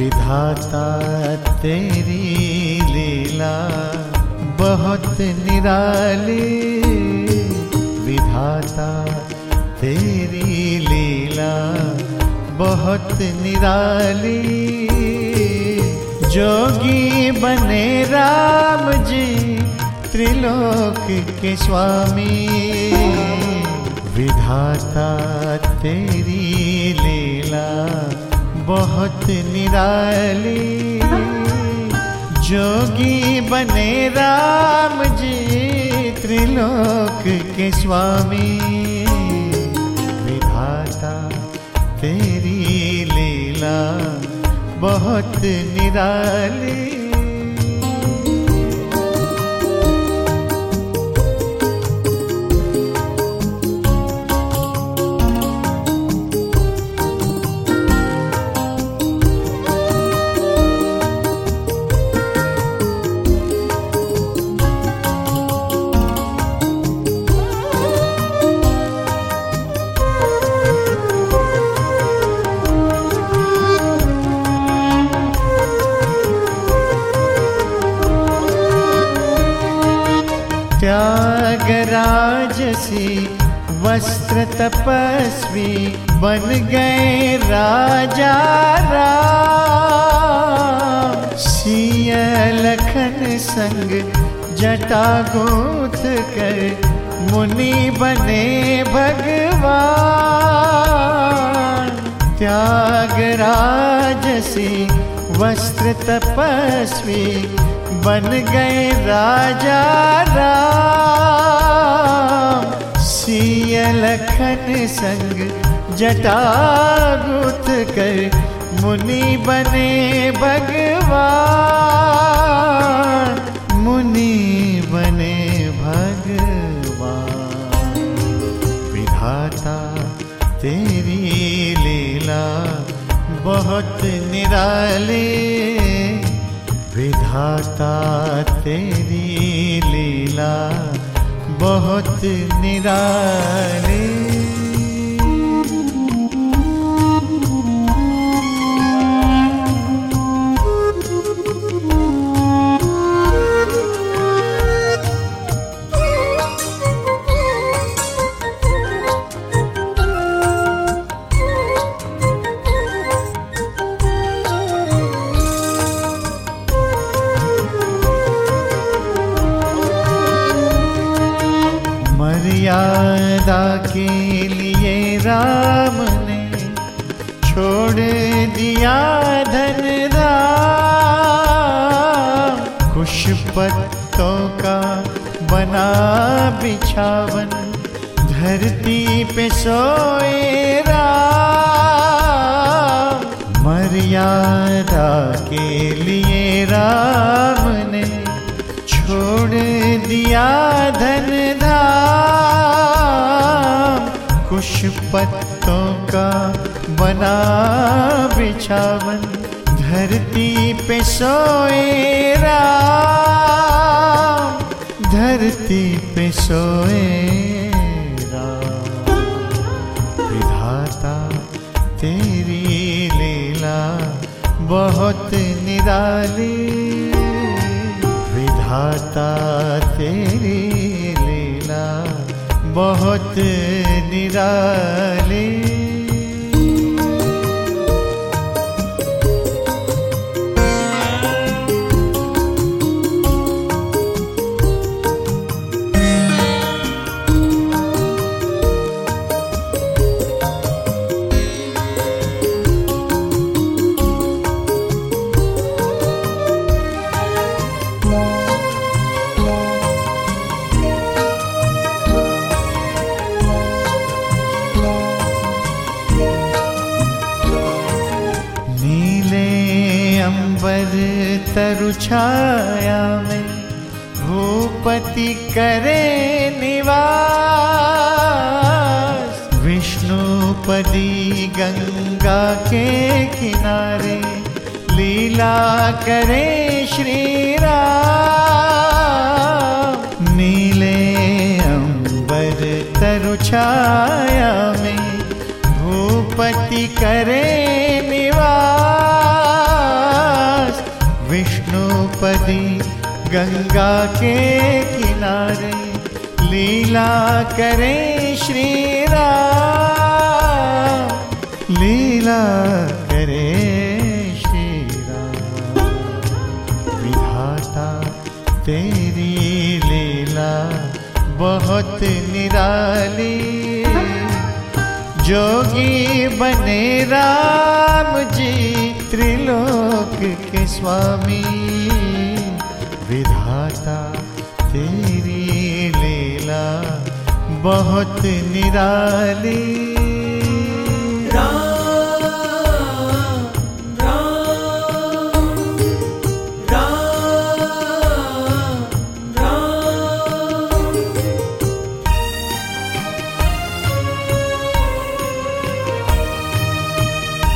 विधाता तेरी लीला बहुत निराली, विधाता तेरी लीला बहुत निराली। जोगी बने राम जी त्रिलोक के स्वामी, विधाता तेरी लीला बहुत निराली। जोगी बने राम जी त्रिलोक के स्वामी, विधाता तेरी लीला बहुत निराली। त्यागराजसी वस्त्र तपस्वी बन गए राजा राम। सिया लखन संग जटा गूंथ कर मुनि बने भगवान। त्यागराजसी वस्त्र तपस्वी बन गए राजा राम। सिया लखन संग जटा गूंथ कर मुनि बने भगवान। मुनि बने भगवान। विधाता तेरी लीला बहुत निराली, विधाता तेरी लीला बहुत निराली। मर्यादा के लिए राम ने छोड़ दिया धन धाम। कुश पत्तों का बना बिछावन धरती पे सोए राम। मर्यादा के लिए राम ने छोड़ दिया धन धाम। कुश पत्तों का बना बिछावन धरती पे सोए राम। धरती पे सोए राम। विधाता तेरी लीला बहुत निराली, विधाता तेरी लीला बहुत निराली। तरु छाया में भूपति करे निवास। विष्णुपदी गंगा के किनारे लीला करे श्री राम। नीले अंबर तरु छाया में भूपति करे निवास। विष्णुपदी गंगा के किनारे लीला करे श्री राम, लीला करे श्री राम। विधाता तेरी लीला बहुत निराली, जोगी बने राम जी त्रिलोक के स्वामी। विधाता तेरी लीला बहुत निराली।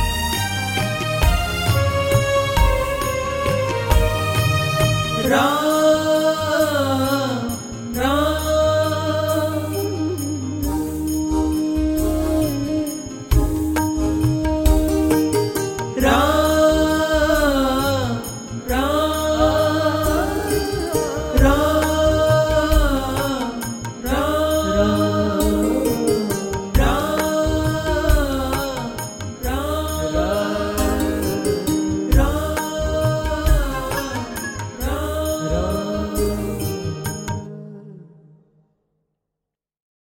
राम